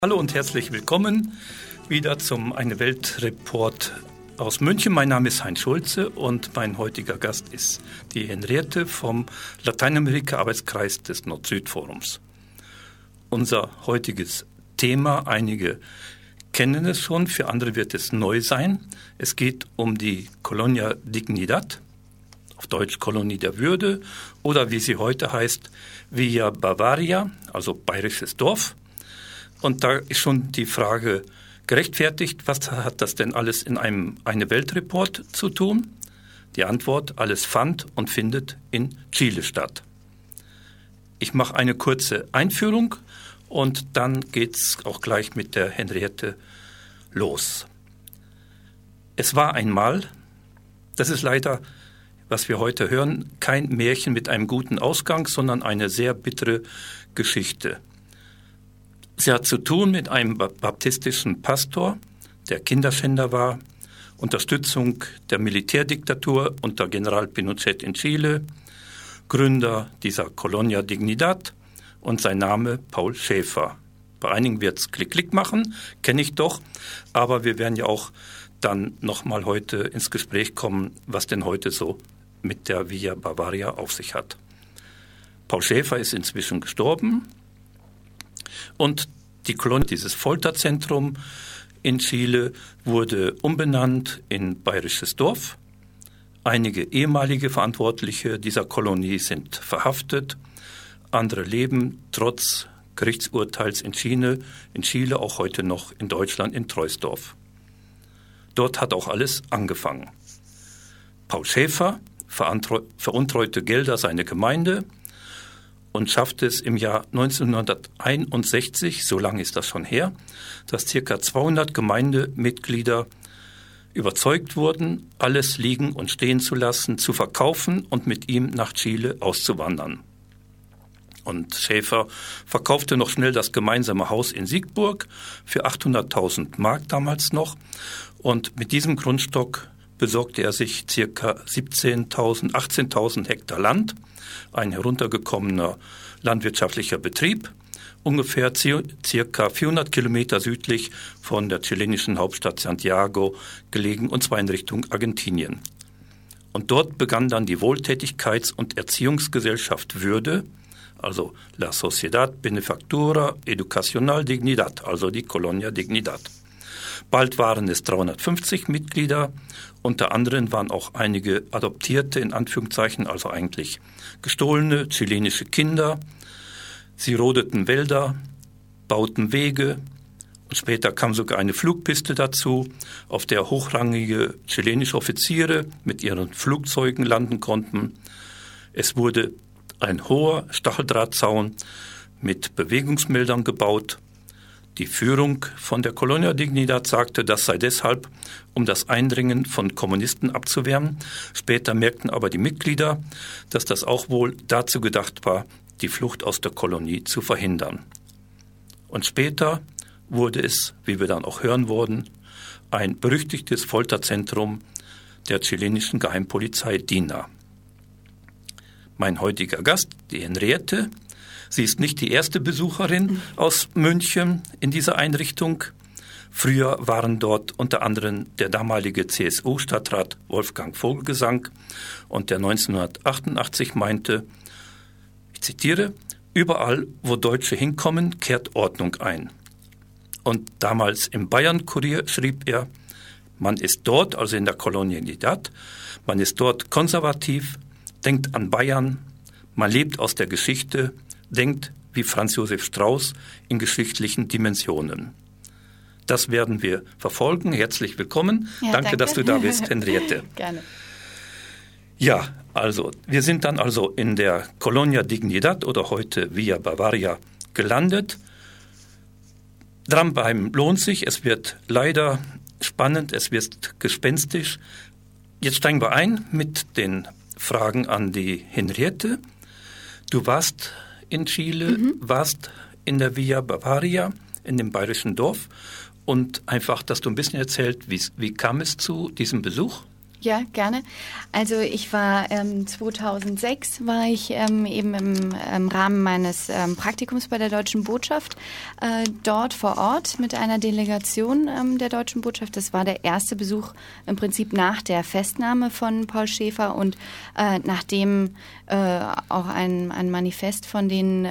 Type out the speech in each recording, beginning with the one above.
Hallo und herzlich willkommen wieder zum Eine Welt Report aus München. Mein Name ist Heinz Schulze und mein heutiger Gast ist die Henriette vom Lateinamerika-Arbeitskreis des Nord-Süd-Forums. Unser heutiges Thema, einige kennen es schon, für andere wird es neu sein. Es geht um die Colonia Dignidad, auf Deutsch Kolonie der Würde, oder wie sie heute heißt, Villa Bavaria, also bayerisches Dorf. Und da ist schon die Frage gerechtfertigt, was hat das denn alles in einem Eine-Welt-Report zu tun? Die Antwort, alles fand und findet in Chile statt. Ich mache eine kurze Einführung und dann geht's auch gleich mit der Henriette los. Es war einmal, das ist leider, was wir heute hören, kein Märchen mit einem guten Ausgang, sondern eine sehr bittere Geschichte. Sie hat zu tun mit einem baptistischen Pastor, der Kinderschänder war, Unterstützung der Militärdiktatur unter General Pinochet in Chile, Gründer dieser Colonia Dignidad und sein Name Paul Schäfer. Bei einigen wird es Klick-Klick machen, kenne ich doch, aber wir werden ja auch dann nochmal heute ins Gespräch kommen, was denn heute so mit der Villa Bavaria auf sich hat. Paul Schäfer ist inzwischen gestorben. Und die Kolonie, dieses Folterzentrum in Chile, wurde umbenannt in bayerisches Dorf. Einige ehemalige Verantwortliche dieser Kolonie sind verhaftet. Andere leben trotz Gerichtsurteils in Chile auch heute noch in Deutschland in Troisdorf. Dort hat auch alles angefangen. Paul Schäfer veruntreute Gelder seiner Gemeinde und schafft es im Jahr 1961, so lange ist das schon her, dass ca. 200 Gemeindemitglieder überzeugt wurden, alles liegen und stehen zu lassen, zu verkaufen und mit ihm nach Chile auszuwandern. Und Schäfer verkaufte noch schnell das gemeinsame Haus in Siegburg für 800.000 Mark damals noch. Und mit diesem Grundstock besorgte er sich ca. 18.000 Hektar Land, ein heruntergekommener landwirtschaftlicher Betrieb, ungefähr ca. 400 Kilometer südlich von der chilenischen Hauptstadt Santiago gelegen, und zwar in Richtung Argentinien. Und dort begann dann die Wohltätigkeits- und Erziehungsgesellschaft Würde, also La Sociedad Benefactora Educacional Dignidad, also die Colonia Dignidad. Bald waren es 350 Mitglieder, unter anderem waren auch einige adoptierte, in Anführungszeichen, also eigentlich gestohlene chilenische Kinder. Sie rodeten Wälder, bauten Wege und später kam sogar eine Flugpiste dazu, auf der hochrangige chilenische Offiziere mit ihren Flugzeugen landen konnten. Es wurde ein hoher Stacheldrahtzaun mit Bewegungsmeldern gebaut. Die Führung von der Colonia Dignidad sagte, das sei deshalb, um das Eindringen von Kommunisten abzuwehren. Später merkten aber die Mitglieder, dass das auch wohl dazu gedacht war, die Flucht aus der Kolonie zu verhindern. Und später wurde es, wie wir dann auch hören wurden, ein berüchtigtes Folterzentrum der chilenischen Geheimpolizei DINA. Mein heutiger Gast, die Henriette. Sie ist nicht die erste Besucherin aus München in dieser Einrichtung. Früher waren dort unter anderem der damalige CSU-Stadtrat Wolfgang Vogelgesang und der 1988 meinte, ich zitiere, überall, wo Deutsche hinkommen, kehrt Ordnung ein. Und damals im Bayern-Kurier schrieb er, man ist dort, also in der Colonia Dignidad, man ist dort konservativ, denkt an Bayern, man lebt aus der Geschichte, denkt wie Franz Josef Strauß in geschichtlichen Dimensionen. Das werden wir verfolgen. Herzlich willkommen. Ja, danke, dass du da bist, Henriette. Gerne. Ja, also wir sind dann also in der Colonia Dignidad oder heute Villa Bavaria gelandet. Dranbleiben lohnt sich. Es wird leider spannend, es wird gespenstisch. Jetzt steigen wir ein mit den Fragen an die Henriette. Du warst in Chile, warst in der Villa Bavaria, in dem bayerischen Dorf. Und einfach, dass du ein bisschen erzählt, wie kam es zu diesem Besuch? Ja, gerne. Also ich war 2006 war ich eben im Rahmen meines Praktikums bei der Deutschen Botschaft dort vor Ort mit einer Delegation der Deutschen Botschaft. Das war der erste Besuch im Prinzip nach der Festnahme von Paul Schaefer und nachdem auch ein Manifest von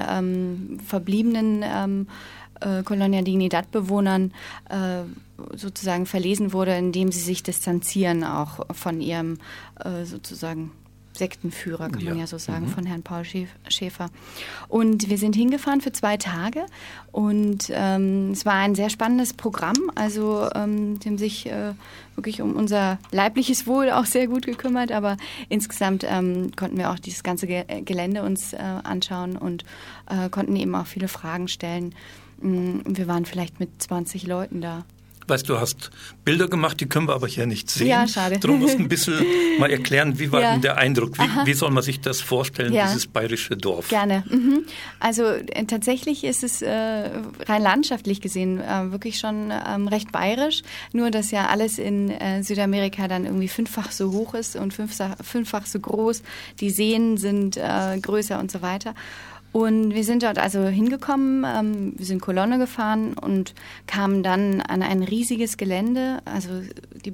den verbliebenen Colonia Dignidad-Bewohnern sozusagen verlesen wurde, indem sie sich distanzieren auch von ihrem sozusagen Sektenführer, kann man ja so sagen, von Herrn Paul Schaefer. Und wir sind hingefahren für 2 Tage und es war ein sehr spannendes Programm. Also die haben sich wirklich um unser leibliches Wohl auch sehr gut gekümmert, aber insgesamt konnten wir auch dieses ganze Gelände uns anschauen und konnten eben auch viele Fragen stellen. Wir waren vielleicht mit 20 Leuten da. Weißt du, hast Bilder gemacht, die können wir aber hier nicht sehen. Ja, schade. Darum musst du ein bisschen mal erklären, wie war denn der Eindruck? Wie soll man sich das vorstellen, dieses bayerische Dorf? Gerne. Also tatsächlich ist es rein landschaftlich gesehen wirklich schon recht bayerisch, nur dass ja alles in Südamerika dann irgendwie 5-fach so hoch ist und 5-fach so groß. Die Seen sind größer und so weiter. Und wir sind dort also hingekommen, wir sind Kolonne gefahren und kamen dann an ein riesiges Gelände. Also die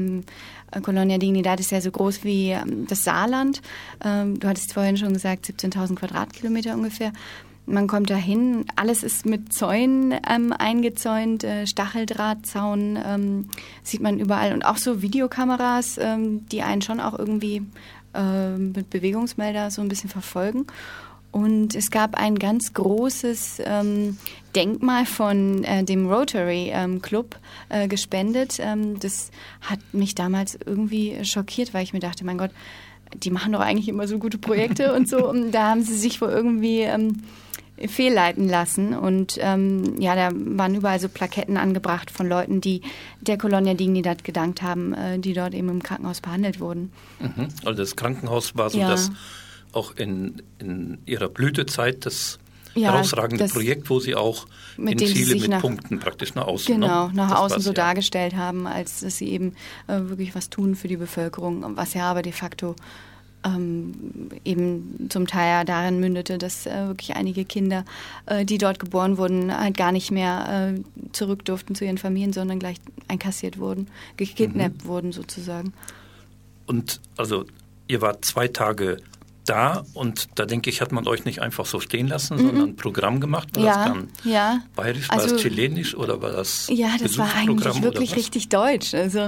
Colonia Dignidad ist ja so groß wie das Saarland. Du hattest vorhin schon gesagt, 17.000 Quadratkilometer ungefähr. Man kommt da hin, alles ist mit Zäunen eingezäunt, Stacheldrahtzaun sieht man überall. Und auch so Videokameras, die einen schon auch irgendwie mit Bewegungsmelder so ein bisschen verfolgen. Und es gab ein ganz großes Denkmal von dem Rotary Club gespendet. Das hat mich damals irgendwie schockiert, weil ich mir dachte, mein Gott, die machen doch eigentlich immer so gute Projekte und so. Und da haben sie sich wohl irgendwie fehlleiten lassen. Und da waren überall so Plaketten angebracht von Leuten, die der Colonia Dignidad gedankt haben, die dort eben im Krankenhaus behandelt wurden. Also das Krankenhaus war so das auch in ihrer Blütezeit das herausragende Projekt, wo sie auch in Chile mit Punkten praktisch nach außen. Genau, nach außen so dargestellt haben, als dass sie eben wirklich was tun für die Bevölkerung, was ja aber de facto eben zum Teil ja darin mündete, dass wirklich einige Kinder, die dort geboren wurden, halt gar nicht mehr zurück durften zu ihren Familien, sondern gleich einkassiert wurden, gekidnappt wurden sozusagen. Und also ihr wart 2 Tage da und da denke ich, hat man euch nicht einfach so stehen lassen, sondern ein Programm gemacht. War das dann bayerisch, war das chilenisch oder war das das war eigentlich wirklich richtig deutsch. Also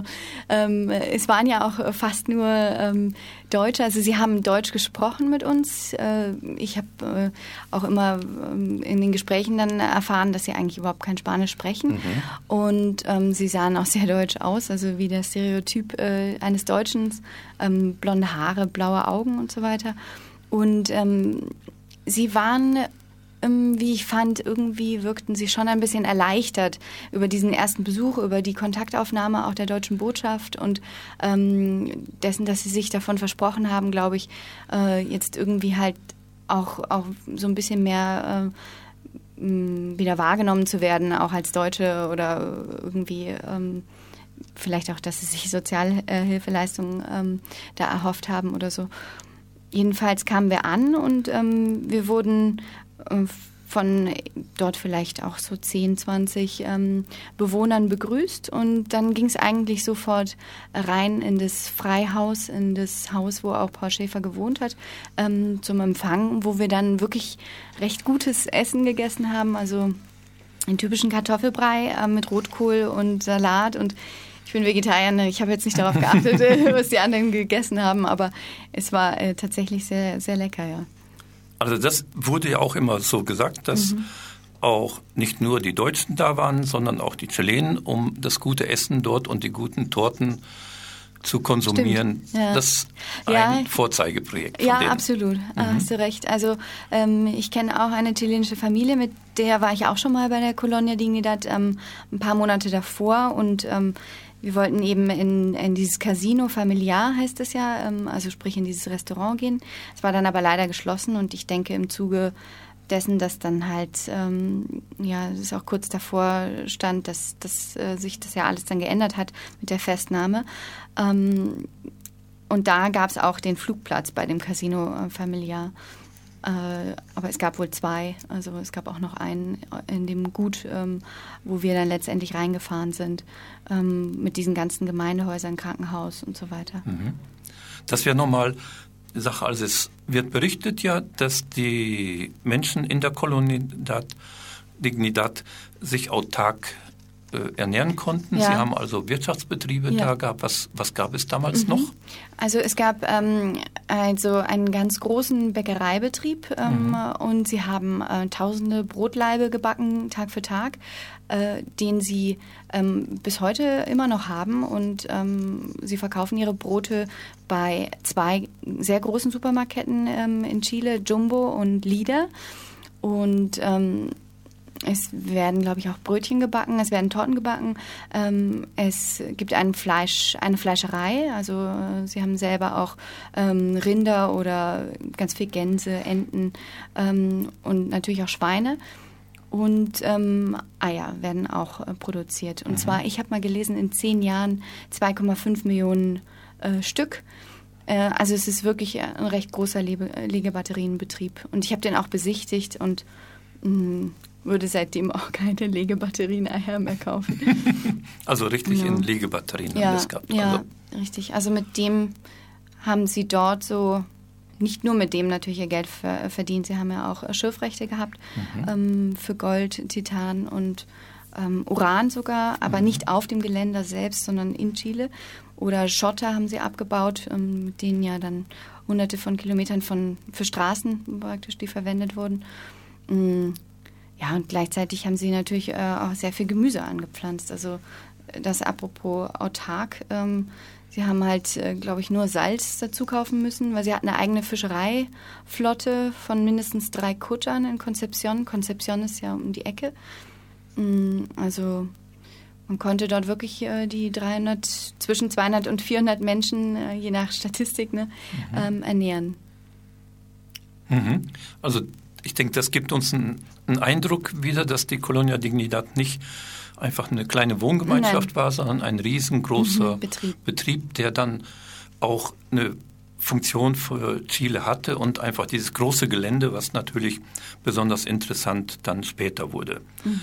es waren ja auch fast nur Deutsche, also sie haben Deutsch gesprochen mit uns. Ich habe auch immer in den Gesprächen dann erfahren, dass sie eigentlich überhaupt kein Spanisch sprechen. Und sie sahen auch sehr deutsch aus, also wie der Stereotyp eines Deutschen, blonde Haare, blaue Augen und so weiter. Und sie waren, wie ich fand, irgendwie wirkten sie schon ein bisschen erleichtert über diesen ersten Besuch, über die Kontaktaufnahme auch der Deutschen Botschaft und dessen, dass sie sich davon versprochen haben, glaube ich, jetzt irgendwie halt auch so ein bisschen mehr wieder wahrgenommen zu werden, auch als Deutsche oder irgendwie vielleicht auch, dass sie sich Sozialhilfeleistungen da erhofft haben oder so. Jedenfalls kamen wir an und wir wurden von dort vielleicht auch so 10, 20 Bewohnern begrüßt und dann ging es eigentlich sofort rein in das Freihaus, in das Haus, wo auch Paul Schaefer gewohnt hat, zum Empfang, wo wir dann wirklich recht gutes Essen gegessen haben, also einen typischen Kartoffelbrei mit Rotkohl und Salat und ich bin Vegetarier, ich habe jetzt nicht darauf geachtet, was die anderen gegessen haben, aber es war tatsächlich sehr, sehr lecker, ja. Also das wurde ja auch immer so gesagt, dass auch nicht nur die Deutschen da waren, sondern auch die Chilenen, um das gute Essen dort und die guten Torten zu konsumieren. Ja. Das ist ein Vorzeigeprojekt von denen. Absolut. Hast du recht. Also ich kenne auch eine chilenische Familie, mit der war ich auch schon mal bei der Colonia Dignidad ein paar Monate davor und wir wollten eben in dieses Casino Familiar, heißt es ja, also sprich in dieses Restaurant gehen. Es war dann aber leider geschlossen und ich denke im Zuge dessen, dass dann halt, es auch kurz davor stand, dass sich das ja alles dann geändert hat mit der Festnahme, Und da gab es auch den Flugplatz bei dem Casino Familiar. Aber es gab wohl 2. Also es gab auch noch einen in dem Gut, wo wir dann letztendlich reingefahren sind, mit diesen ganzen Gemeindehäusern, Krankenhaus und so weiter. Das wäre nochmal eine Sache. Also es wird berichtet ja, dass die Menschen in der Dignidad sich autark ernähren konnten. Ja. Sie haben also Wirtschaftsbetriebe da gehabt. Was gab es damals noch? Also es gab also einen ganz großen Bäckereibetrieb und sie haben tausende Brotlaibe gebacken, Tag für Tag, den sie bis heute immer noch haben. Und sie verkaufen ihre Brote bei 2 sehr großen Supermarktketten in Chile, Jumbo und Líder. Und es werden, glaube ich, auch Brötchen gebacken, es werden Torten gebacken. Es gibt eine Fleischerei, also sie haben selber auch Rinder oder ganz viel Gänse, Enten und natürlich auch Schweine. Und Eier werden auch produziert. Und zwar, ich habe mal gelesen, in 10 Jahren 2,5 Millionen Stück. Also es ist wirklich ein recht großer Legebatterienbetrieb. Und ich habe den auch besichtigt und würde seitdem auch keine Legebatterien-Eier mehr kaufen. Also richtig in Legebatterien haben das gehabt. Ja, richtig. Also mit dem haben sie dort so, nicht nur mit dem natürlich ihr Geld verdient, sie haben ja auch Schürfrechte gehabt für Gold, Titan und Uran sogar, aber nicht auf dem Geländer selbst, sondern in Chile. Oder Schotter haben sie abgebaut, mit denen ja dann hunderte von Kilometern für Straßen praktisch, die verwendet wurden. Ja, und gleichzeitig haben sie natürlich auch sehr viel Gemüse angepflanzt. Also das apropos autark. Sie haben halt, glaube ich, nur Salz dazu kaufen müssen, weil sie hatten eine eigene Fischereiflotte von mindestens 3 Kuttern in Concepción. Concepción ist ja um die Ecke. Also man konnte dort wirklich die zwischen 200 und 400 Menschen, je nach Statistik, ernähren. Also ich denke, das gibt uns einen Eindruck wieder, dass die Colonia Dignidad nicht einfach eine kleine Wohngemeinschaft war, sondern ein riesengroßer Betrieb, der dann auch eine Funktion für Chile hatte und einfach dieses große Gelände, was natürlich besonders interessant dann später wurde.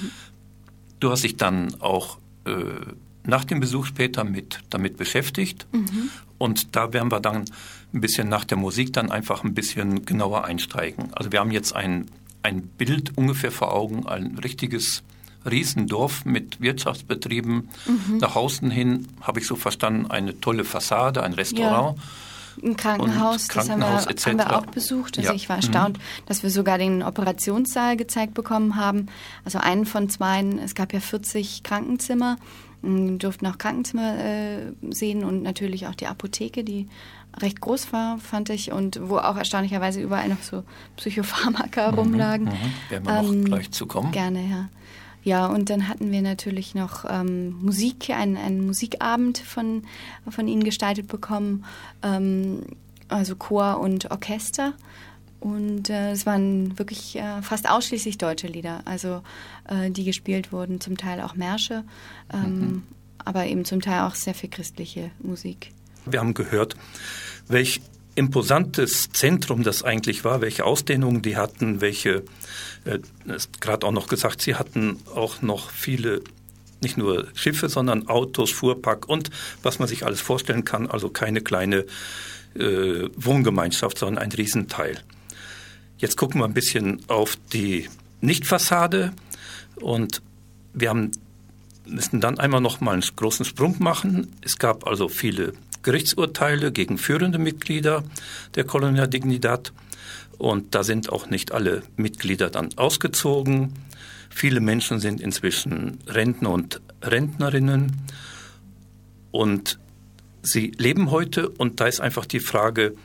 Du hast dich dann auch nach dem Besuch später damit beschäftigt und da werden wir dann ein bisschen nach der Musik dann einfach ein bisschen genauer einsteigen. Also wir haben jetzt ein Bild ungefähr vor Augen, ein richtiges Riesendorf mit Wirtschaftsbetrieben. Nach außen hin, habe ich so verstanden, eine tolle Fassade, ein Restaurant. Ja, ein Krankenhaus, das haben wir auch besucht. Also ich war erstaunt, dass wir sogar den Operationssaal gezeigt bekommen haben. Also einen von 2, es gab ja 40 Krankenzimmer. Wir durften auch Krankenzimmer sehen und natürlich auch die Apotheke, die recht groß war, fand ich, und wo auch erstaunlicherweise überall noch so Psychopharmaka rumlagen. Werden wir noch gleich zu kommen. Gerne, ja. Ja, und dann hatten wir natürlich noch Musik, einen Musikabend von ihnen gestaltet bekommen, also Chor und Orchester. Und es waren wirklich fast ausschließlich deutsche Lieder, also die gespielt wurden, zum Teil auch Märsche, aber eben zum Teil auch sehr viel christliche Musik. Wir haben gehört, welch imposantes Zentrum das eigentlich war, welche Ausdehnungen die hatten, welche, ist gerade auch noch gesagt, sie hatten auch noch viele, nicht nur Schiffe, sondern Autos, Fuhrpark und was man sich alles vorstellen kann, also keine kleine Wohngemeinschaft, sondern ein Riesenteil. Jetzt gucken wir ein bisschen auf die Nichtfassade und wir müssen dann einmal noch mal einen großen Sprung machen. Es gab also viele Gerichtsurteile gegen führende Mitglieder der Colonia Dignidad und da sind auch nicht alle Mitglieder dann ausgezogen. Viele Menschen sind inzwischen Rentner und Rentnerinnen und sie leben heute und da ist einfach die Frage,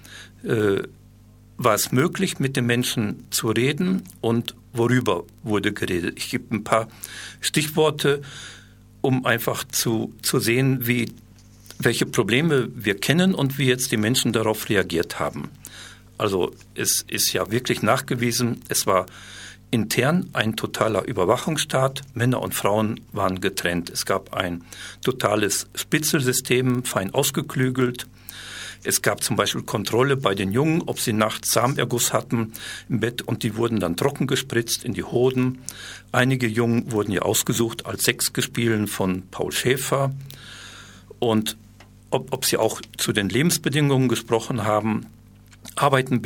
war es möglich, mit den Menschen zu reden und worüber wurde geredet? Ich gebe ein paar Stichworte, um einfach zu sehen, welche Probleme wir kennen und wie jetzt die Menschen darauf reagiert haben. Also es ist ja wirklich nachgewiesen, es war intern ein totaler Überwachungsstaat. Männer und Frauen waren getrennt. Es gab ein totales Spitzelsystem, fein ausgeklügelt. Es gab zum Beispiel Kontrolle bei den Jungen, ob sie nachts Samenerguss hatten im Bett, und die wurden dann trocken gespritzt in die Hoden. Einige Jungen wurden ja ausgesucht als Sexgespielen von Paul Schäfer. Und ob sie auch zu den Lebensbedingungen gesprochen haben, arbeiten,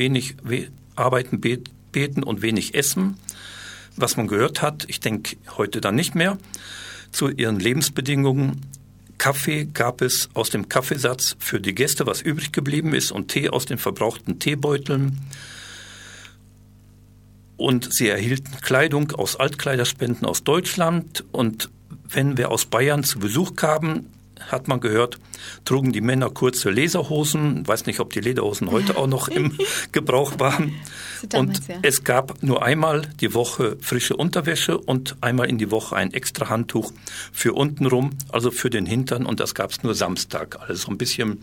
beten und wenig essen, was man gehört hat, ich denke heute dann nicht mehr, zu ihren Lebensbedingungen. Kaffee gab es aus dem Kaffeesatz für die Gäste, was übrig geblieben ist, und Tee aus den verbrauchten Teebeuteln. Und sie erhielten Kleidung aus Altkleiderspenden aus Deutschland. Und wenn wir aus Bayern zu Besuch kamen, hat man gehört, trugen die Männer kurze Lederhosen. Ich weiß nicht, ob die Lederhosen heute auch noch im Gebrauch waren. Und es gab nur einmal die Woche frische Unterwäsche und einmal in die Woche ein extra Handtuch für untenrum, also für den Hintern. Und das gab es nur Samstag. Also ein bisschen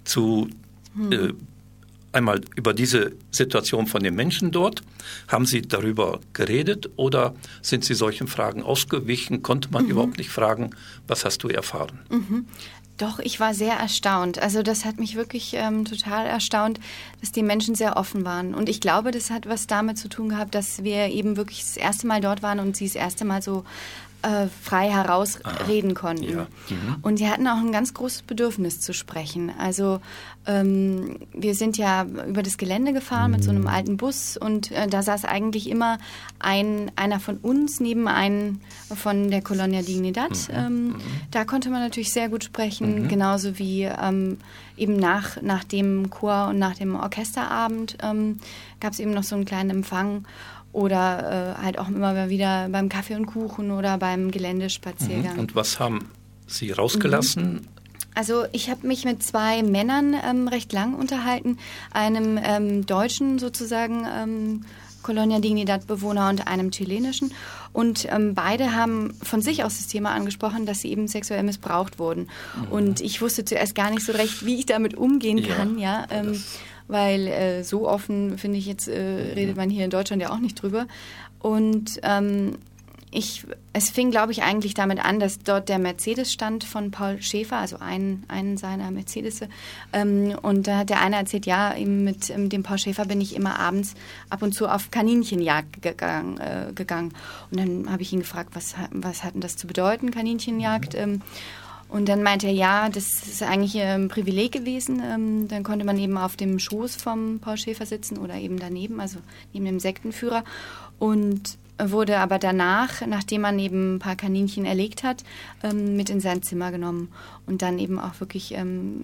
einmal über diese Situation von den Menschen dort. Haben Sie darüber geredet oder sind Sie solchen Fragen ausgewichen? Konnte man überhaupt nicht fragen, was hast du erfahren? Doch, ich war sehr erstaunt. Also das hat mich wirklich total erstaunt, dass die Menschen sehr offen waren. Und ich glaube, das hat was damit zu tun gehabt, dass wir eben wirklich das erste Mal dort waren und sie das erste Mal so frei herausreden konnten. Ja. Und sie hatten auch ein ganz großes Bedürfnis zu sprechen. Also wir sind ja über das Gelände gefahren mit so einem alten Bus und da saß eigentlich immer einer von uns neben einem von der Colonia Dignidad. Da konnte man natürlich sehr gut sprechen, genauso wie eben nach dem Chor und nach dem Orchesterabend gab es eben noch so einen kleinen Empfang. Oder halt auch immer mal wieder beim Kaffee und Kuchen oder beim Geländespaziergang. Und was haben Sie rausgelassen? Also ich habe mich mit 2 Männern recht lang unterhalten, einem Deutschen sozusagen Colonia Dignidad-Bewohner und einem chilenischen. Und beide haben von sich aus das Thema angesprochen, dass sie eben sexuell missbraucht wurden. Und ich wusste zuerst gar nicht so recht, wie ich damit umgehen kann. Weil so offen, finde ich, jetzt redet man hier in Deutschland ja auch nicht drüber. Und es fing, glaube ich, eigentlich damit an, dass dort der Mercedes stand von Paul Schäfer, also einen seiner Mercedes. Und da hat der eine erzählt, ja, eben mit dem Paul Schäfer bin ich immer abends ab und zu auf Kaninchenjagd gegangen. Und dann habe ich ihn gefragt, was hat denn das zu bedeuten, Kaninchenjagd? Und dann meinte er, ja, das ist eigentlich ein Privileg gewesen. Dann konnte man eben auf dem Schoß vom Paul Schäfer sitzen oder eben daneben, also neben dem Sektenführer. Und wurde aber danach, nachdem man eben ein paar Kaninchen erlegt hat, mit in sein Zimmer genommen. Und dann eben auch wirklich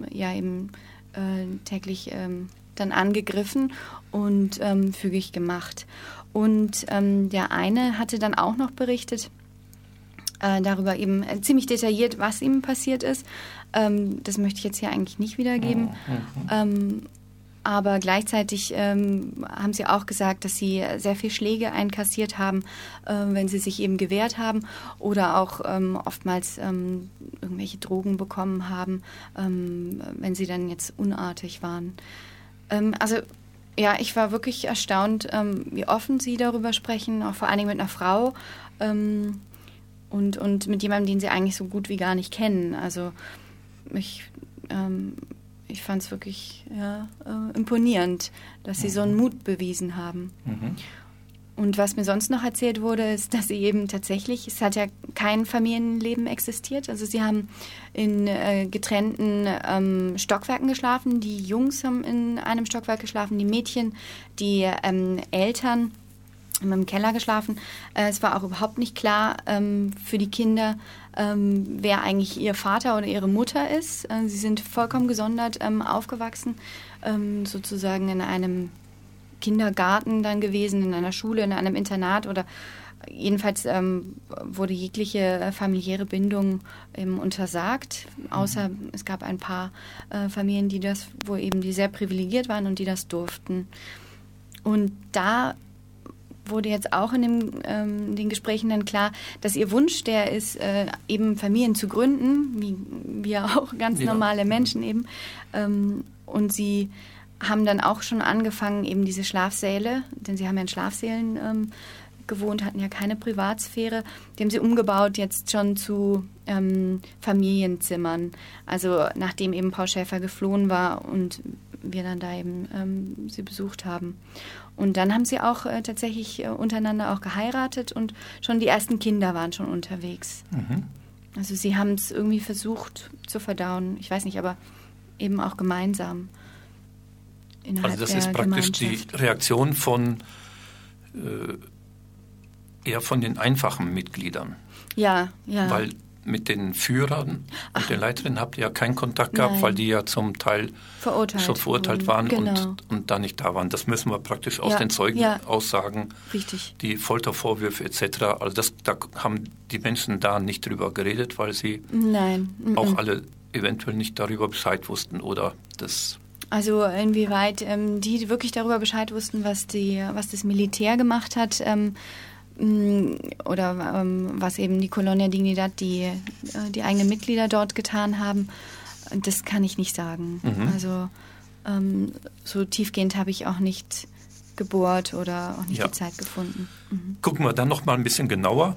täglich dann angegriffen und fügig gemacht. Und der eine hatte dann auch noch berichtet, darüber eben ziemlich detailliert, was ihm passiert ist. Das möchte ich jetzt hier eigentlich nicht wiedergeben. Aber gleichzeitig haben sie auch gesagt, dass sie sehr viel Schläge einkassiert haben, wenn sie sich eben gewehrt haben oder auch oftmals irgendwelche Drogen bekommen haben, wenn sie dann jetzt unartig waren. Ich war wirklich erstaunt, wie offen sie darüber sprechen, auch vor allen Dingen mit einer Frau. Und mit jemandem, den sie eigentlich so gut wie gar nicht kennen. Also ich fand es wirklich imponierend, dass sie so einen Mut bewiesen haben. Und was mir sonst noch erzählt wurde, ist, dass sie eben tatsächlich, es hat ja kein Familienleben existiert. Also sie haben in getrennten Stockwerken geschlafen. Die Jungs haben in einem Stockwerk geschlafen, die Mädchen, die Eltern im Keller geschlafen. Es war auch überhaupt nicht klar für die Kinder, wer eigentlich ihr Vater oder ihre Mutter ist. Sie sind vollkommen gesondert aufgewachsen, sozusagen in einem Kindergarten dann gewesen, in einer Schule, in einem Internat oder jedenfalls wurde jegliche familiäre Bindung untersagt, außer es gab ein paar Familien, die sehr privilegiert waren und die das durften. Und da wurde jetzt auch in den Gesprächen dann klar, dass ihr Wunsch der ist, eben Familien zu gründen, wie wir auch ganz normale Menschen eben. Und sie haben dann auch schon angefangen, eben diese Schlafsäle, denn sie haben ja in Schlafsälen gewohnt, hatten ja keine Privatsphäre. Die haben sie umgebaut jetzt schon zu Familienzimmern. Also nachdem eben Paul Schaefer geflohen war und wir dann da eben sie besucht haben. Und dann haben sie auch tatsächlich untereinander auch geheiratet und schon die ersten Kinder waren schon unterwegs. Mhm. Also sie haben es irgendwie versucht zu verdauen. Ich weiß nicht, aber eben auch gemeinsam. Also das ist praktisch die Reaktion von eher von den einfachen Mitgliedern. Ja, ja. Weil mit den Führern und den Leiterinnen habt ihr ja keinen Kontakt gehabt, weil die ja zum Teil schon verurteilt waren und da nicht da waren. Das müssen wir praktisch aus den Zeugenaussagen, die Foltervorwürfe etc. Also da haben die Menschen da nicht drüber geredet, weil sie auch alle eventuell nicht darüber Bescheid wussten oder das... Also inwieweit die wirklich darüber Bescheid wussten, was das Militär gemacht hat, oder was eben die Colonia Dignidad, die eigenen Mitglieder dort getan haben, das kann ich nicht sagen. Mhm. Also so tiefgehend habe ich auch nicht gebohrt oder auch nicht die Zeit gefunden. Mhm. Gucken wir dann noch mal ein bisschen genauer.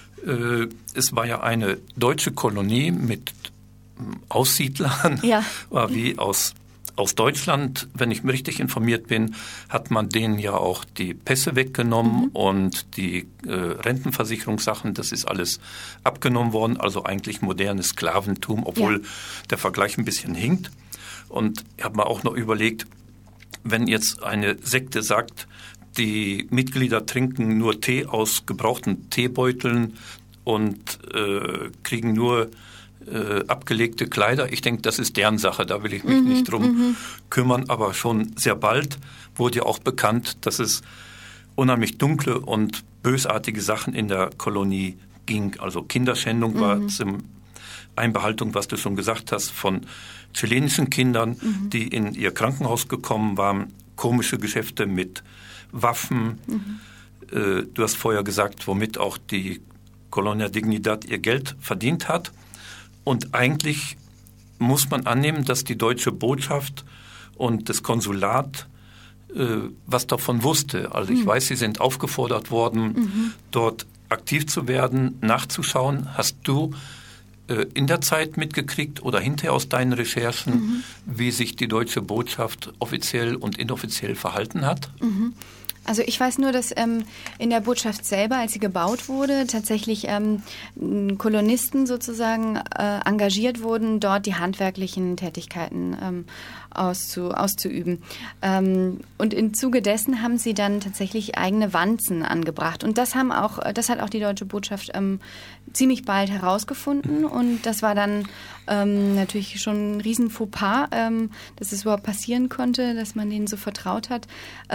Es war ja eine deutsche Kolonie mit Aussiedlern, wie aus Deutschland, wenn ich mir richtig informiert bin, hat man denen ja auch die Pässe weggenommen und die Rentenversicherungssachen, das ist alles abgenommen worden, also eigentlich modernes Sklaventum, obwohl der Vergleich ein bisschen hinkt. Und ich habe mir auch noch überlegt, wenn jetzt eine Sekte sagt, die Mitglieder trinken nur Tee aus gebrauchten Teebeuteln und kriegen nur abgelegte Kleider. Ich denke, das ist deren Sache, da will ich mich nicht drum kümmern, aber schon sehr bald wurde ja auch bekannt, dass es unheimlich dunkle und bösartige Sachen in der Kolonie ging. Also Kinderschändung war zum Einbehaltung, was du schon gesagt hast, von chilenischen Kindern, die in ihr Krankenhaus gekommen waren, komische Geschäfte mit Waffen. Du hast vorher gesagt, womit auch die Colonia Dignidad ihr Geld verdient hat. Und eigentlich muss man annehmen, dass die deutsche Botschaft und das Konsulat was davon wusste. Also ich weiß, sie sind aufgefordert worden, dort aktiv zu werden, nachzuschauen. Hast du in der Zeit mitgekriegt oder hinterher aus deinen Recherchen, wie sich die deutsche Botschaft offiziell und inoffiziell verhalten hat? Also ich weiß nur, dass in der Botschaft selber, als sie gebaut wurde, tatsächlich Kolonisten sozusagen engagiert wurden, dort die handwerklichen Tätigkeiten auszuüben. Und im Zuge dessen haben sie dann tatsächlich eigene Wanzen angebracht. Und das hat auch die deutsche Botschaft ziemlich bald herausgefunden. Und das war dann natürlich schon ein riesen Fauxpas, dass es überhaupt passieren konnte, dass man denen so vertraut hat.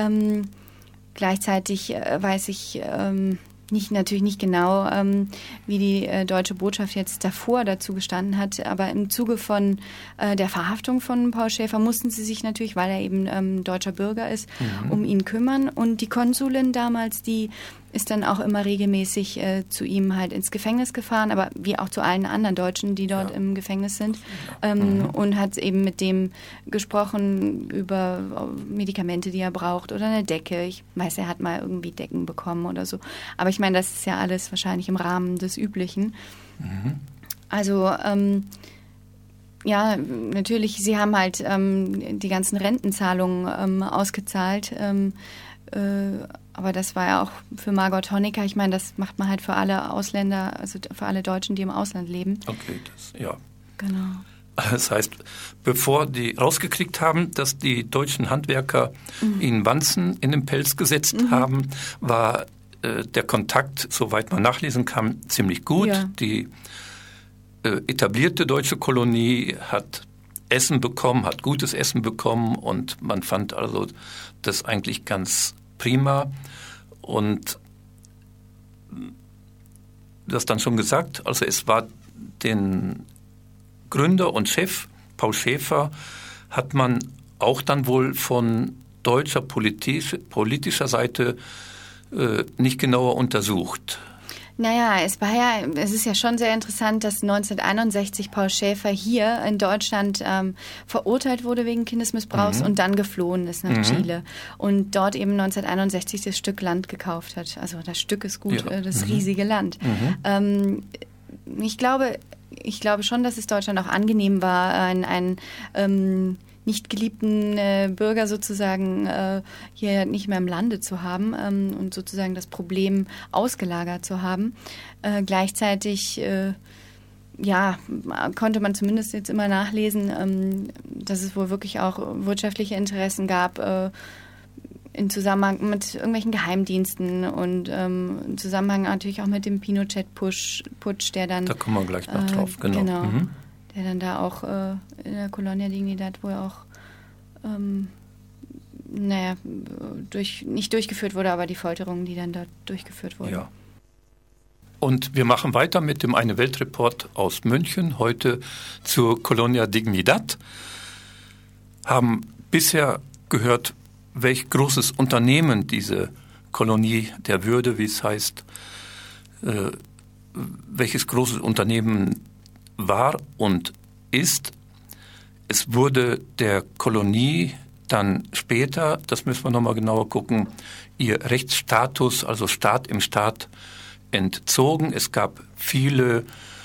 Gleichzeitig weiß ich natürlich nicht genau, wie die deutsche Botschaft jetzt davor dazu gestanden hat, aber im Zuge von der Verhaftung von Paul Schaefer mussten sie sich natürlich, weil er eben deutscher Bürger ist, um ihn kümmern. Und die Konsulin damals, die ist dann auch immer regelmäßig zu ihm halt ins Gefängnis gefahren, aber wie auch zu allen anderen Deutschen, die dort im Gefängnis sind, und hat eben mit dem gesprochen über Medikamente, die er braucht oder eine Decke. Ich weiß, er hat mal irgendwie Decken bekommen oder so. Aber ich meine, das ist ja alles wahrscheinlich im Rahmen des Üblichen. Also natürlich, sie haben halt die ganzen Rentenzahlungen ausgezahlt, aber das war ja auch für Margot Honecker, ich meine, das macht man halt für alle Ausländer, also für alle Deutschen, die im Ausland leben. Okay, ja. Genau. Das heißt, bevor die rausgekriegt haben, dass die deutschen Handwerker ihnen Wanzen in den Pelz gesetzt haben, war der Kontakt, soweit man nachlesen kann, ziemlich gut. Ja. Die etablierte deutsche Kolonie hat Essen bekommen, hat gutes Essen bekommen und man fand also das eigentlich ganz prima. Und du hast dann schon gesagt, also es war den Gründer und Chef Paul Schaefer hat man auch dann wohl von deutscher politischer Seite nicht genauer untersucht. Naja, es ist ja schon sehr interessant, dass 1961 Paul Schaefer hier in Deutschland verurteilt wurde wegen Kindesmissbrauchs und dann geflohen ist nach Chile und dort eben 1961 das Stück Land gekauft hat. Also das Stück ist gut, das riesige Land. Ich glaube schon, dass es Deutschland auch angenehm war, einen nicht geliebten Bürger sozusagen hier nicht mehr im Lande zu haben und sozusagen das Problem ausgelagert zu haben. Gleichzeitig konnte man zumindest jetzt immer nachlesen, dass es wohl wirklich auch wirtschaftliche Interessen gab in Zusammenhang mit irgendwelchen Geheimdiensten und im Zusammenhang natürlich auch mit dem Pinochet-Putsch, der dann... Da kommen wir gleich noch drauf, genau. Der dann da auch in der Colonia Dignidad wohl auch nicht durchgeführt wurde, aber die Folterungen, die dann dort durchgeführt wurden. Ja. Und wir machen weiter mit dem Eine-Welt-Report aus München, heute zur Colonia Dignidad. Haben bisher gehört, welch großes Unternehmen diese Kolonie der Würde, wie es heißt, welches großes Unternehmen war und ist. Es wurde der Kolonie dann später, das müssen wir nochmal genauer gucken, ihr Rechtsstatus, also Staat im Staat, entzogen. Es gab viele,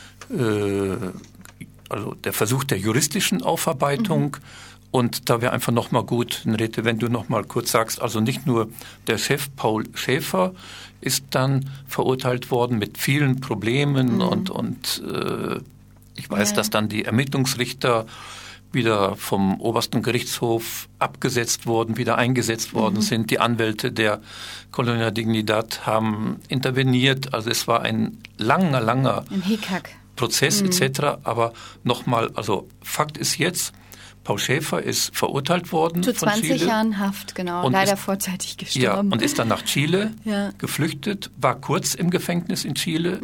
also der Versuch der juristischen Aufarbeitung. Und da wäre einfach nochmal gut, Henriette, wenn du nochmal kurz sagst, also nicht nur der Chef Paul Schaefer ist dann verurteilt worden mit vielen Problemen und ich weiß, dass dann die Ermittlungsrichter wieder vom obersten Gerichtshof abgesetzt wurden, wieder eingesetzt worden sind. Die Anwälte der Colonia Dignidad haben interveniert. Also es war ein langer Prozess etc. Aber nochmal, also Fakt ist jetzt, Paul Schaefer ist verurteilt worden zu 20 Jahren Haft, genau. Und leider vorzeitig gestorben. Ja, und ist dann nach Chile geflüchtet, war kurz im Gefängnis in Chile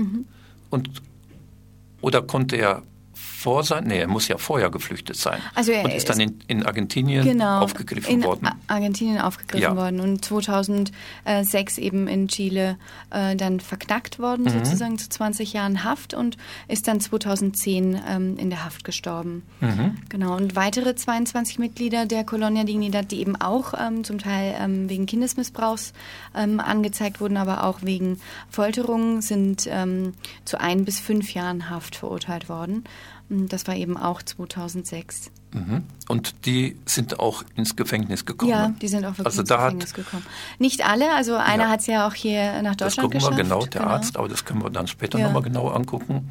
oder konnte er er muss ja vorher geflüchtet sein. Also und ist dann in Argentinien aufgegriffen worden. Argentinien aufgegriffen worden und 2006 eben in Chile dann verknackt worden, sozusagen zu 20 Jahren Haft und ist dann 2010 in der Haft gestorben. Genau. Und weitere 22 Mitglieder der Colonia Dignidad, die eben auch zum Teil wegen Kindesmissbrauchs angezeigt wurden, aber auch wegen Folterungen, sind zu 1 bis 5 Jahren Haft verurteilt worden. Das war eben auch 2006. Und die sind auch ins Gefängnis gekommen? Ja, die sind auch wirklich ins Gefängnis gekommen. Nicht alle, also einer hat es ja auch hier nach Deutschland geschafft. Das gucken wir der Arzt, aber das können wir dann später nochmal genau angucken.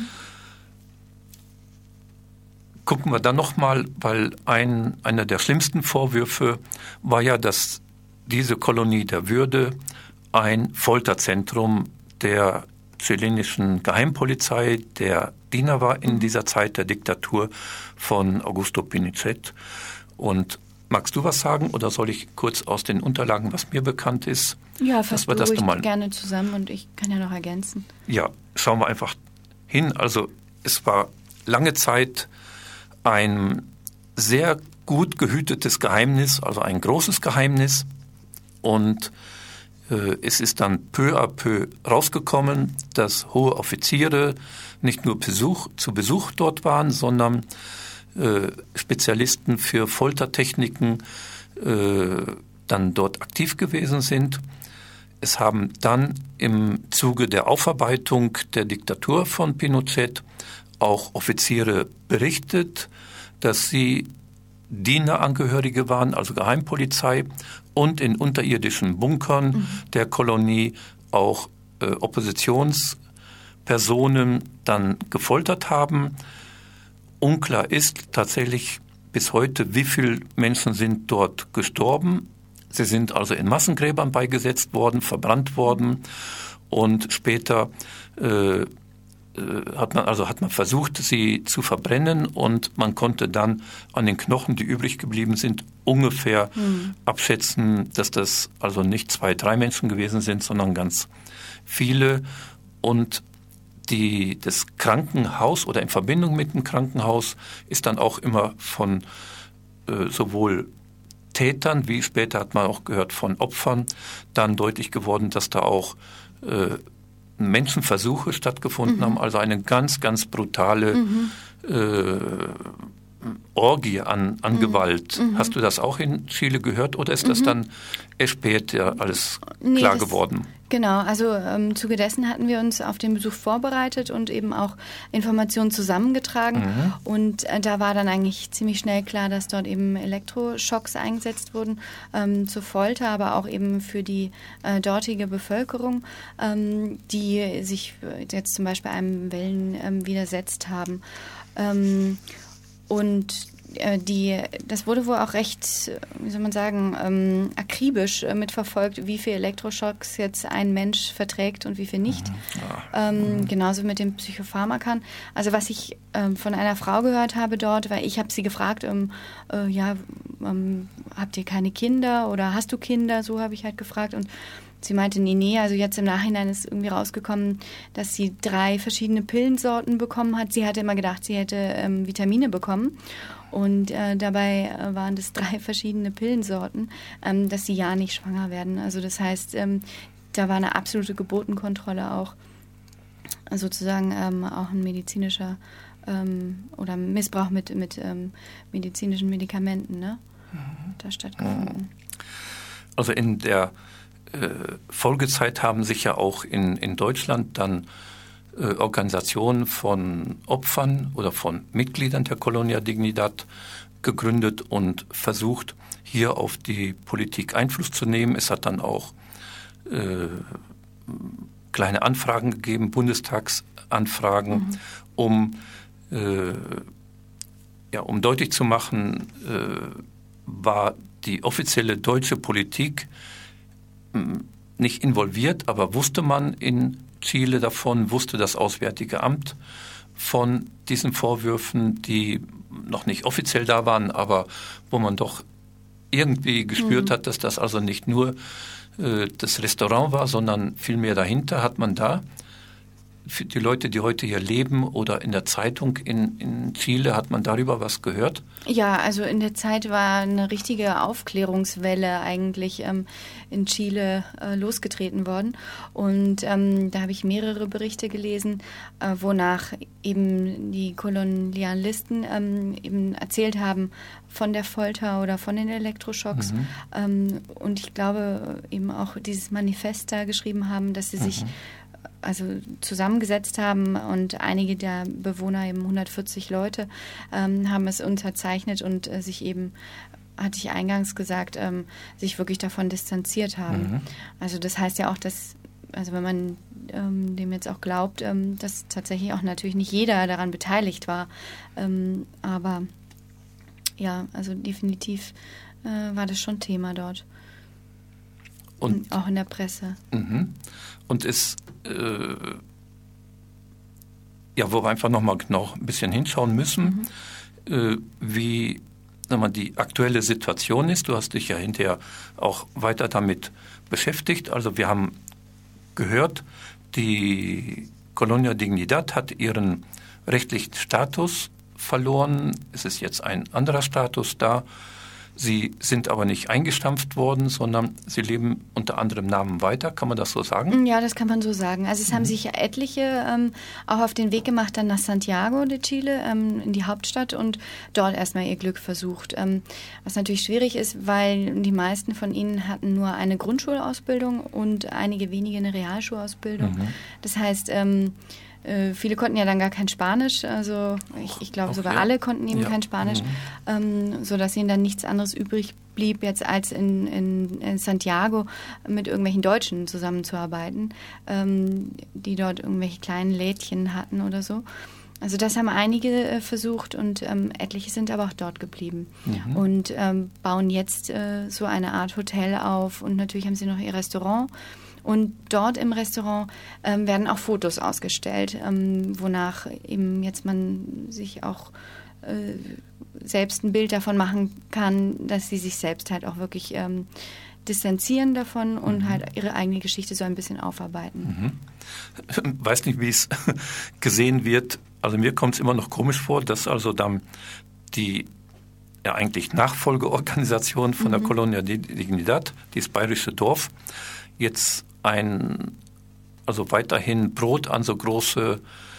Gucken wir dann nochmal, weil einer der schlimmsten Vorwürfe war ja, dass diese Kolonie der Würde ein Folterzentrum der chilenischen Geheimpolizei, der Diener war in dieser Zeit der Diktatur von Augusto Pinochet. Und magst du was sagen oder soll ich kurz aus den Unterlagen, was mir bekannt ist? Ja, fass du ruhig gerne zusammen und ich kann ja noch ergänzen. Ja, schauen wir einfach hin. Also es war lange Zeit ein sehr gut gehütetes Geheimnis, also ein großes Geheimnis. Und es ist dann peu à peu rausgekommen, dass hohe Offiziere nicht nur zu Besuch dort waren, sondern Spezialisten für Foltertechniken dann dort aktiv gewesen sind. Es haben dann im Zuge der Aufarbeitung der Diktatur von Pinochet auch Offiziere berichtet, dass sie Dienerangehörige waren, also Geheimpolizei, und in unterirdischen Bunkern der Kolonie auch Oppositionspersonen dann gefoltert haben. Unklar ist tatsächlich bis heute, wie viele Menschen sind dort gestorben. Sie sind also in Massengräbern beigesetzt worden, verbrannt worden und später hat man versucht, sie zu verbrennen und man konnte dann an den Knochen, die übrig geblieben sind, ungefähr abschätzen, dass das also nicht 2, 3 Menschen gewesen sind, sondern ganz viele. Und das Krankenhaus oder in Verbindung mit dem Krankenhaus ist dann auch immer von sowohl Tätern, wie später hat man auch gehört von Opfern, dann deutlich geworden, dass da auch Menschenversuche stattgefunden haben, also eine ganz, ganz brutale Orgie an Gewalt. Hast du das auch in Chile gehört oder ist das dann erst später alles klar geworden? Genau, also im Zuge dessen hatten wir uns auf den Besuch vorbereitet und eben auch Informationen zusammengetragen. Und da war dann eigentlich ziemlich schnell klar, dass dort eben Elektroschocks eingesetzt wurden zur Folter, aber auch eben für die dortige Bevölkerung, die sich jetzt zum Beispiel einem Wellen widersetzt haben. Und das wurde wohl auch recht, wie soll man sagen, akribisch mitverfolgt, wie viel Elektroschocks jetzt ein Mensch verträgt und wie viel nicht. Genauso mit den Psychopharmakern. Also was ich von einer Frau gehört habe dort, weil ich habe sie gefragt, habt ihr keine Kinder oder hast du Kinder? So habe ich halt gefragt und sie meinte, nee, also jetzt im Nachhinein ist irgendwie rausgekommen, dass sie 3 verschiedene Pillensorten bekommen hat. Sie hatte immer gedacht, sie hätte Vitamine bekommen. Und dabei waren das 3 verschiedene Pillensorten, dass sie ja nicht schwanger werden. Also das heißt, da war eine absolute Geburtenkontrolle auch, sozusagen auch ein medizinischer oder Missbrauch mit medizinischen Medikamenten, ne? Da stattgefunden. Also in der Folgezeit haben sich ja auch in Deutschland dann Organisationen von Opfern oder von Mitgliedern der Colonia Dignidad gegründet und versucht, hier auf die Politik Einfluss zu nehmen. Es hat dann auch kleine Anfragen gegeben, Bundestagsanfragen, um deutlich zu machen, war die offizielle deutsche Politik nicht involviert, aber wusste man in Chile davon, wusste das Auswärtige Amt von diesen Vorwürfen, die noch nicht offiziell da waren, aber wo man doch irgendwie gespürt hat, dass das also nicht nur das Restaurant war, sondern viel mehr dahinter hat man da. Für die Leute, die heute hier leben oder in der Zeitung in Chile, hat man darüber was gehört? Ja, also in der Zeit war eine richtige Aufklärungswelle eigentlich in Chile losgetreten worden. Und da habe ich mehrere Berichte gelesen, wonach eben die Kolonialisten eben erzählt haben von der Folter oder von den Elektroschocks. Und ich glaube eben auch dieses Manifest da geschrieben haben, dass sie sich zusammengesetzt haben und einige der Bewohner, eben 140 Leute, haben es unterzeichnet und sich eben, hatte ich eingangs gesagt, sich wirklich davon distanziert haben. Also das heißt ja auch, dass, also wenn man dem jetzt auch glaubt, dass tatsächlich auch natürlich nicht jeder daran beteiligt war, aber ja, also definitiv war das schon Thema dort. Und auch in der Presse. Und es, wo wir einfach nochmal genau ein bisschen hinschauen müssen, wie die aktuelle Situation ist. Du hast dich ja hinterher auch weiter damit beschäftigt. Also wir haben gehört, die Colonia Dignidad hat ihren rechtlichen Status verloren. Es ist jetzt ein anderer Status da. Sie sind aber nicht eingestampft worden, sondern sie leben unter anderem Namen weiter. Kann man das so sagen? Ja, das kann man so sagen. Also es haben sich etliche auch auf den Weg gemacht dann nach Santiago de Chile, in die Hauptstadt und dort erstmal ihr Glück versucht. Was natürlich schwierig ist, weil die meisten von ihnen hatten nur eine Grundschulausbildung und einige wenige eine Realschulausbildung. Das heißt, viele konnten ja dann gar kein Spanisch, also ich glaube sogar alle konnten eben kein Spanisch, sodass ihnen dann nichts anderes übrig blieb, jetzt als in Santiago mit irgendwelchen Deutschen zusammenzuarbeiten, die dort irgendwelche kleinen Lädchen hatten oder so. Also das haben einige versucht und etliche sind aber auch dort geblieben und bauen jetzt so eine Art Hotel auf und natürlich haben sie noch ihr Restaurant. Und dort im Restaurant werden auch Fotos ausgestellt, wonach eben jetzt man sich auch selbst ein Bild davon machen kann, dass sie sich selbst halt auch wirklich distanzieren davon und halt ihre eigene Geschichte so ein bisschen aufarbeiten. Weiß nicht, wie es gesehen wird. Also mir kommt es immer noch komisch vor, dass also dann die eigentlich Nachfolgeorganisation von der Colonia Dignidad, dieses bayerische Dorf, jetzt ein also weiterhin Brot an so große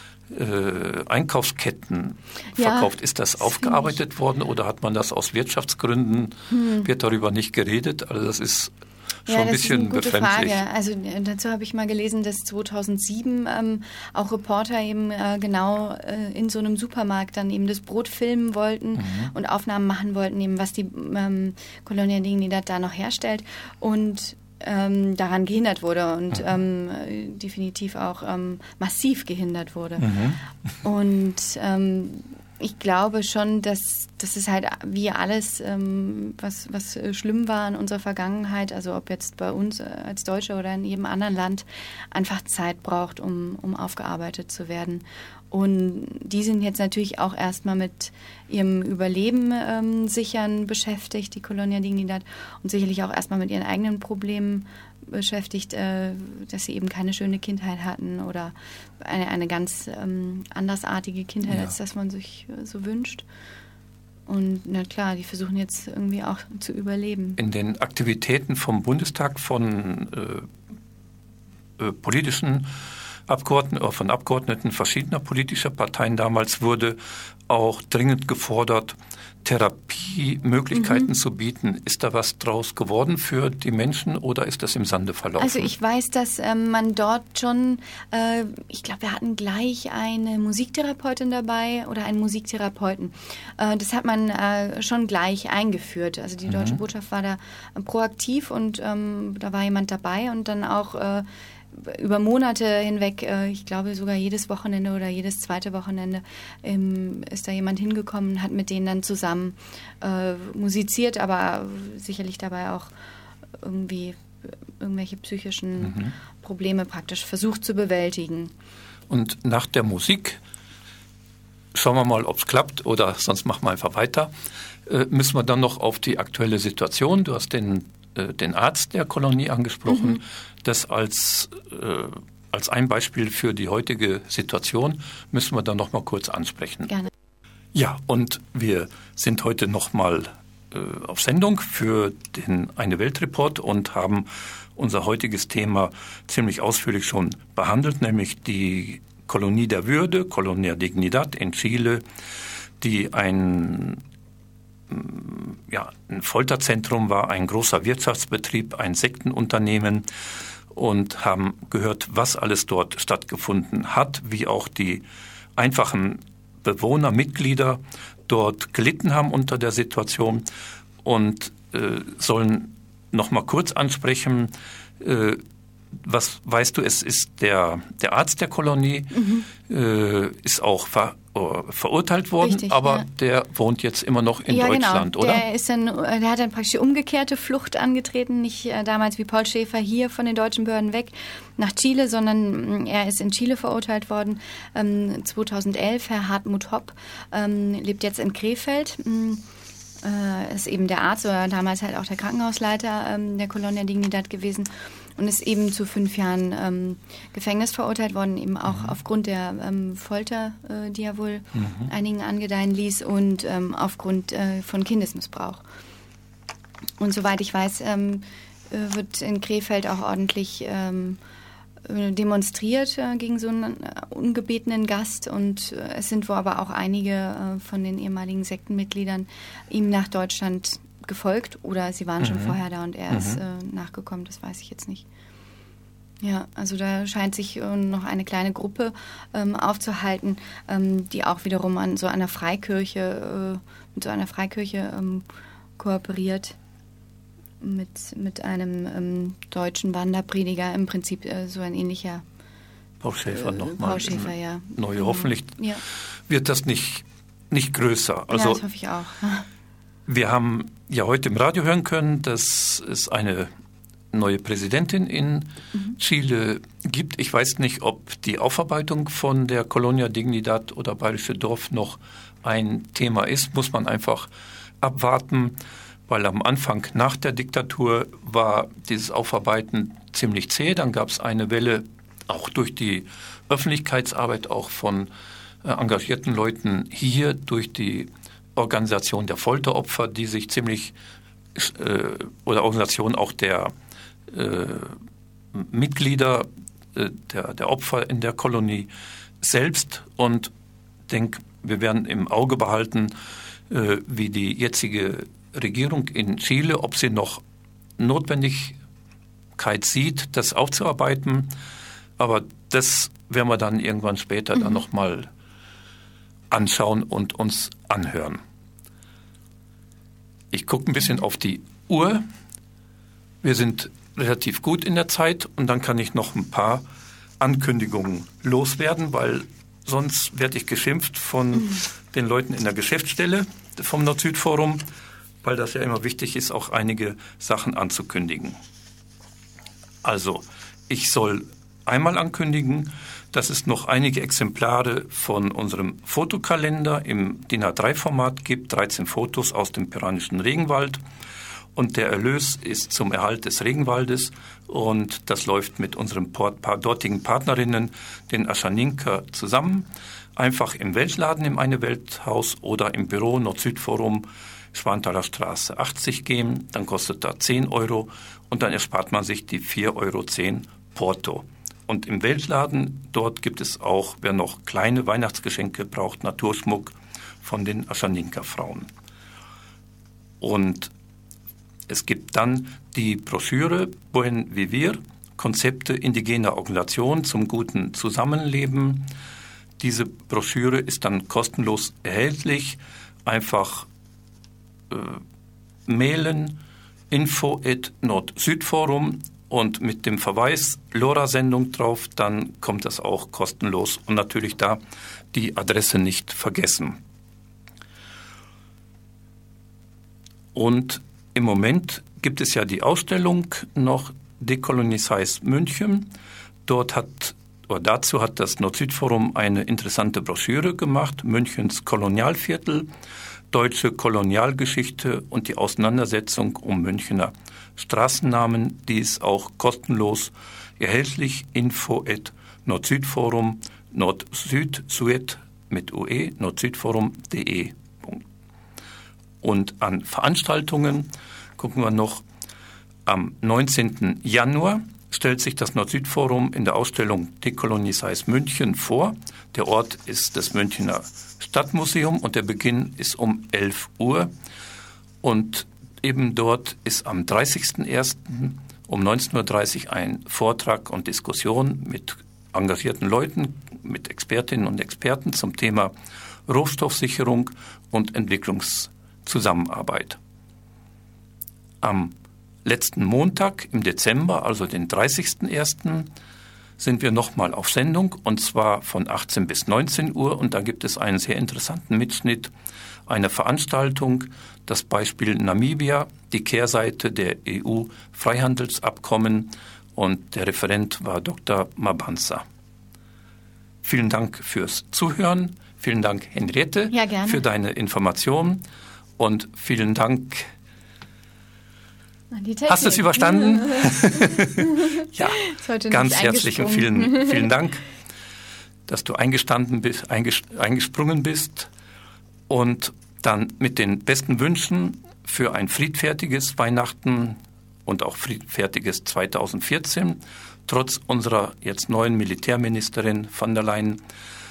Einkaufsketten verkauft. Ist das aufgearbeitet worden oder hat man das aus Wirtschaftsgründen, wird darüber nicht geredet? Also das ist schon ein bisschen befremdlich. Frage. Also dazu habe ich mal gelesen, dass 2007 auch Reporter eben genau in so einem Supermarkt dann eben das Brot filmen wollten und Aufnahmen machen wollten, eben was die Colonia Dignidad da noch herstellt und daran gehindert wurde und definitiv auch massiv gehindert wurde. Und ich glaube schon, dass es halt wie alles, was schlimm war in unserer Vergangenheit, also ob jetzt bei uns als Deutsche oder in jedem anderen Land, einfach Zeit braucht, um aufgearbeitet zu werden. Und die sind jetzt natürlich auch erstmal mit ihrem Überleben sichern beschäftigt, die Colonia Dignidad, und sicherlich auch erstmal mit ihren eigenen Problemen beschäftigt, dass sie eben keine schöne Kindheit hatten oder eine ganz andersartige Kindheit, als das man sich so wünscht. Und na klar, die versuchen jetzt irgendwie auch zu überleben. In den Aktivitäten vom Bundestag von politischen Abgeordneten oder von Abgeordneten verschiedener politischer Parteien damals wurde auch dringend gefordert, Therapiemöglichkeiten zu bieten. Ist da was draus geworden für die Menschen oder ist das im Sande verlaufen? Also ich weiß, dass man dort schon, ich glaube, wir hatten gleich eine Musiktherapeutin dabei oder einen Musiktherapeuten. Das hat man schon gleich eingeführt. Also die Deutsche Botschaft war da proaktiv und da war jemand dabei und dann auch über Monate hinweg, ich glaube sogar jedes Wochenende oder jedes zweite Wochenende ist da jemand hingekommen, hat mit denen dann zusammen musiziert, aber sicherlich dabei auch irgendwie irgendwelche psychischen Probleme praktisch versucht zu bewältigen. Und nach der Musik, schauen wir mal, ob es klappt oder sonst machen wir einfach weiter, müssen wir dann noch auf die aktuelle Situation. Du hast den Arzt der Kolonie angesprochen, das als ein Beispiel für die heutige Situation müssen wir dann noch mal kurz ansprechen. Gerne. Ja, und wir sind heute noch mal auf Sendung für den Eine Welt Report und haben unser heutiges Thema ziemlich ausführlich schon behandelt, nämlich die Kolonie der Würde, Colonia Dignidad in Chile, die ein Folterzentrum war, ein großer Wirtschaftsbetrieb, ein Sektenunternehmen, und haben gehört, was alles dort stattgefunden hat, wie auch die einfachen Bewohner, Mitglieder dort gelitten haben unter der Situation und sollen noch mal kurz ansprechen, was weißt du, es ist der Arzt der Kolonie, ist auch verurteilt worden, richtig, aber der wohnt jetzt immer noch in Deutschland, genau. Oder? Der hat dann praktisch die umgekehrte Flucht angetreten, nicht damals wie Paul Schäfer hier von den deutschen Behörden weg nach Chile, sondern er ist in Chile verurteilt worden. 2011, Herr Hartmut Hopp lebt jetzt in Krefeld. Ist eben der Arzt oder damals halt auch der Krankenhausleiter der Colonia Dignidad gewesen und ist eben zu 5 Jahren Gefängnis verurteilt worden, eben auch aufgrund der Folter, die er wohl einigen angedeihen ließ und aufgrund von Kindesmissbrauch. Und soweit ich weiß, wird in Krefeld auch ordentlich demonstriert gegen so einen ungebetenen Gast und es sind wohl aber auch einige von den ehemaligen Sektenmitgliedern ihm nach Deutschland gefolgt oder sie waren schon vorher da und er ist nachgekommen, das weiß ich jetzt nicht. Ja, also da scheint sich noch eine kleine Gruppe aufzuhalten, die auch wiederum mit so einer Freikirche kooperiert. Mit einem deutschen Wanderprediger, im Prinzip so ein ähnlicher Paul Schäfer nochmal. Paul Schäfer, ja. Neue, hoffentlich wird das nicht größer. Also, ja, das hoffe ich auch. Wir haben ja heute im Radio hören können, dass es eine neue Präsidentin in Chile gibt. Ich weiß nicht, ob die Aufarbeitung von der Colonia Dignidad oder Bayerische Dorf noch ein Thema ist. Muss man einfach abwarten. Weil am Anfang nach der Diktatur war dieses Aufarbeiten ziemlich zäh. Dann gab es eine Welle, auch durch die Öffentlichkeitsarbeit, auch von engagierten Leuten hier, durch die Organisation der Folteropfer, die sich ziemlich, oder Organisation auch der Mitglieder der Opfer in der Kolonie selbst und denke, wir werden im Auge behalten, wie die jetzige Regierung in Chile, ob sie noch Notwendigkeit sieht, das aufzuarbeiten. Aber das werden wir dann irgendwann später dann nochmal anschauen und uns anhören. Ich gucke ein bisschen auf die Uhr. Wir sind relativ gut in der Zeit und dann kann ich noch ein paar Ankündigungen loswerden, weil sonst werde ich geschimpft von den Leuten in der Geschäftsstelle vom Nord-Süd-Forum, weil das ja immer wichtig ist, auch einige Sachen anzukündigen. Also, ich soll einmal ankündigen, dass es noch einige Exemplare von unserem Fotokalender im DIN A3-Format gibt, 13 Fotos aus dem peruanischen Regenwald. Und der Erlös ist zum Erhalt des Regenwaldes und das läuft mit unseren dortigen Partnerinnen, den Aschaninka, zusammen. Einfach im Weltladen im Eine Welthaus oder im Büro Nord-Süd-Forum Schwanthaler Straße 80 gehen, dann kostet da 10 € und dann erspart man sich die 4,10 € Porto. Und im Weltladen, dort gibt es auch, wer noch kleine Weihnachtsgeschenke braucht, Naturschmuck von den Aschaninka-Frauen. Und es gibt dann die Broschüre Buen Vivir, Konzepte indigener Organisation zum guten Zusammenleben. Diese Broschüre ist dann kostenlos erhältlich. Einfach mailen info@Nord-Süd-Forum und mit dem Verweis LoRa-Sendung drauf, dann kommt das auch kostenlos. Und natürlich da die Adresse nicht vergessen. Und im Moment gibt es ja die Ausstellung noch Decolonisize München. Dazu hat das Nord-Süd-Forum eine interessante Broschüre gemacht, Münchens Kolonialviertel, deutsche Kolonialgeschichte und die Auseinandersetzung um Münchner Straßennamen. Die ist auch kostenlos erhältlich. info@Nord-Süd-Forum, Nord-Süd-Suet mit UE, nordsüdforum.de. Und an Veranstaltungen gucken wir noch. Am 19. Januar stellt sich das Nord-Süd-Forum in der Ausstellung Decolonisize München vor. Der Ort ist das Münchner Stadtmuseum und der Beginn ist um 11 Uhr. Und eben dort ist am 30.01. um 19.30 Uhr ein Vortrag und Diskussion mit engagierten Leuten, mit Expertinnen und Experten zum Thema Rohstoffsicherung und Entwicklungszusammenarbeit. Am letzten Montag im Dezember, also den 30.01., sind wir nochmal auf Sendung und zwar von 18 bis 19 Uhr und da gibt es einen sehr interessanten Mitschnitt einer Veranstaltung, das Beispiel Namibia, die Kehrseite der EU-Freihandelsabkommen und der Referent war Dr. Mabanza. Vielen Dank fürs Zuhören, vielen Dank Henriette für deine Information und vielen Dank. Hast du es überstanden? Ja, ganz herzlichen vielen Dank, dass du eingesprungen bist und dann mit den besten Wünschen für ein friedfertiges Weihnachten und auch friedfertiges 2014, trotz unserer jetzt neuen Militärministerin von der Leyen,